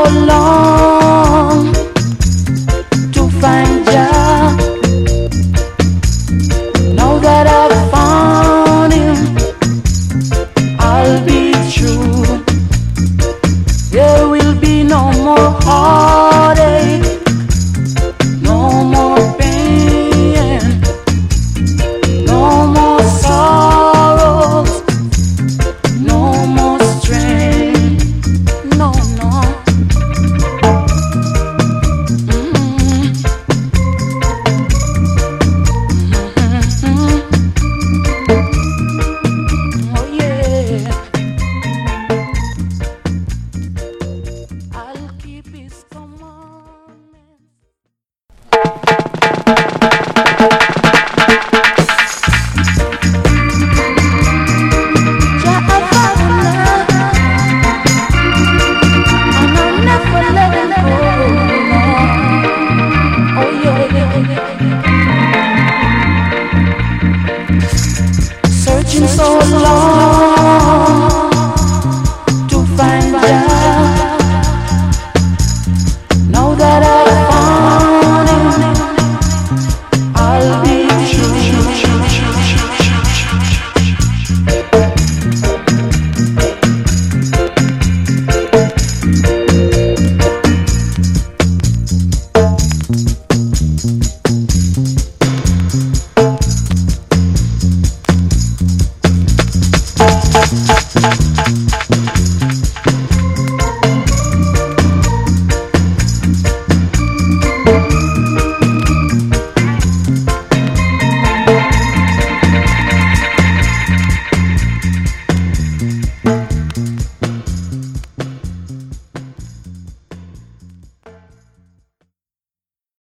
long to find Jah. Now that I've found Him, I'll be true. There will be no more heartache, no more pain, no more sorrows, no more strain. No, no. Oh yeah. I'll keep His commandments. Jah Father, and I'll never let Him go. Oh yeah. Searching so long